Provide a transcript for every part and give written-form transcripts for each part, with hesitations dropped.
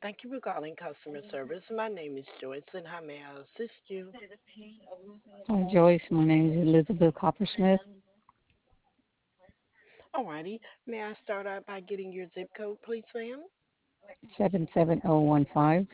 Thank you for calling customer service. My name is Joyce, and how may I assist you? Hi, Joyce. My name is Elizabeth Coppersmith, Alrighty. May I start out by getting your zip code, please, ma'am? 77015.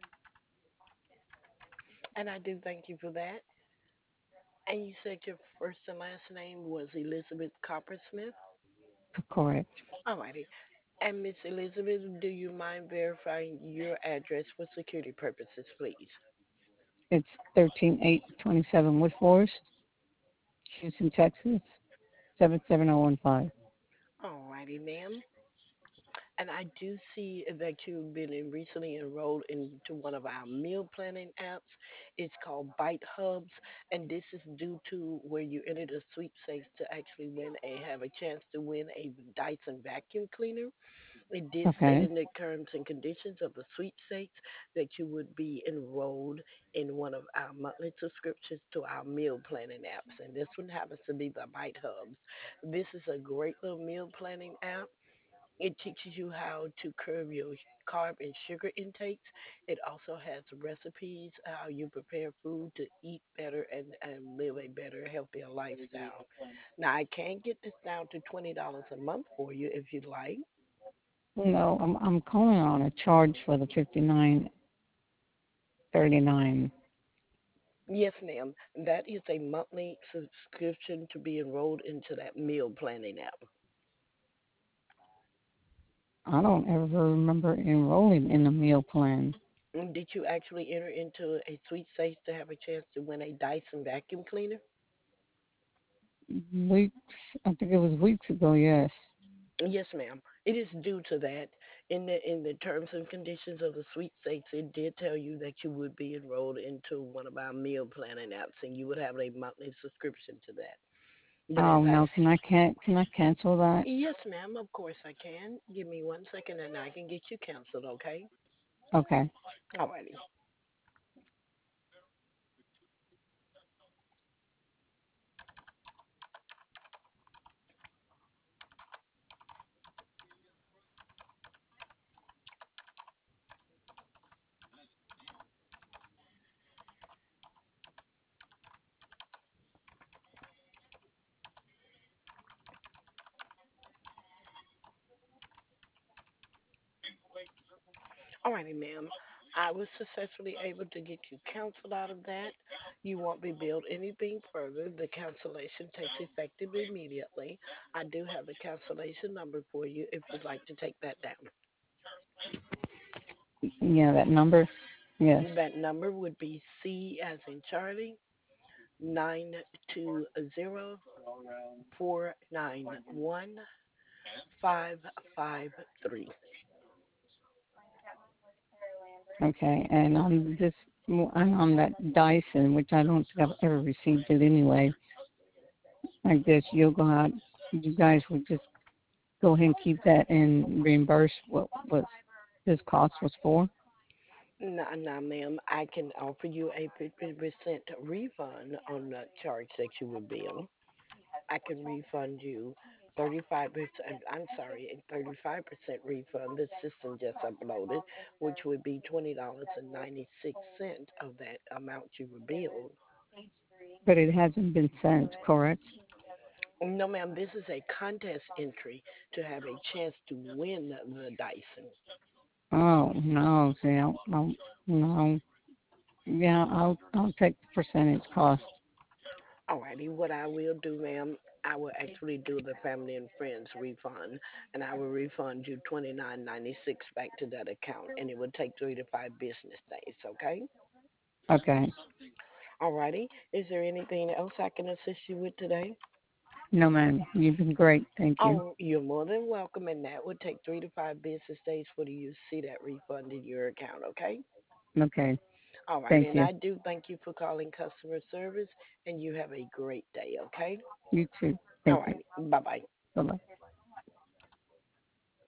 And I do thank you for that. And you said your first and last name was Elizabeth Coppersmith? Correct. Alrighty. And Miss Elizabeth, do you mind verifying your address for security purposes, please? It's 13827 Wood Forest, Houston, Texas, 77015. Alrighty, ma'am. And I do see that you've been recently enrolled into one of our meal planning apps. It's called Bite Hubs, and this is due to where you entered a sweepstakes to actually have a chance to win a Dyson vacuum cleaner. It did state Okay. in the terms and conditions of the sweepstakes that you would be enrolled in one of our monthly subscriptions to our meal planning apps, and this one happens to be the Bite Hubs. This is a great little meal planning app. It teaches you how to curb your carb and sugar intakes. It also has recipes, how you prepare food to eat better and live a better, healthier lifestyle. Now, I can get this down to $20 a month for you if you'd like. No, I'm calling on a charge for the 59.39. Yes, ma'am. That is a monthly subscription to be enrolled into that meal planning app. I don't ever remember enrolling in a meal plan. Did you actually enter into a sweepstakes to have a chance to win a Dyson vacuum cleaner? Weeks, I think it was weeks ago. Yes. Yes, ma'am. It is due to that. In the terms and conditions of the sweepstakes, it did tell you that you would be enrolled into one of our meal planning apps, and you would have a monthly subscription to that. But as Oh I no, can I cancel that? yes, ma'am, of course I can. Give me 1 second, and I can get you canceled. Okay? Okay. Alrighty. Alrighty, ma'am. I was successfully able to get you canceled out of that. You won't be billed anything further. The cancellation takes effect immediately. I do have the cancellation number for you if you'd like to take that down. Yeah, that number. Yes. That number would be C as in Charlie 920-491-553. Okay, and I'm on that Dyson, which I don't think I've ever received it anyway. I guess you guys would just go ahead and keep that and reimburse what this cost was for. No, no, ma'am. I can offer you a 50% refund on the charge that you would bill. I can refund you 35%. I'm sorry, a 35% refund. The system just uploaded, which would be $20.96 of that amount you were billed. But it hasn't been sent, correct? No, ma'am. This is a contest entry to have a chance to win the Dyson. Oh no, see, no, yeah, I'll take the percentage cost. Alrighty, what I will do, ma'am, I will actually do the family and friends refund, and I will refund you 29.96 back to that account, and it will take 3 to 5 business days. Okay? Okay, Alrighty. Is there anything else I can assist you with today? no, man, you've been great. Thank you. Oh, you're more than welcome, and that would take 3 to 5 business days for you to see that refund in your account. Okay? Okay, All right, thank and you. I do thank you for calling customer service, and you have a great day. Okay? You too. All Thank you. right. Bye bye. Bye bye.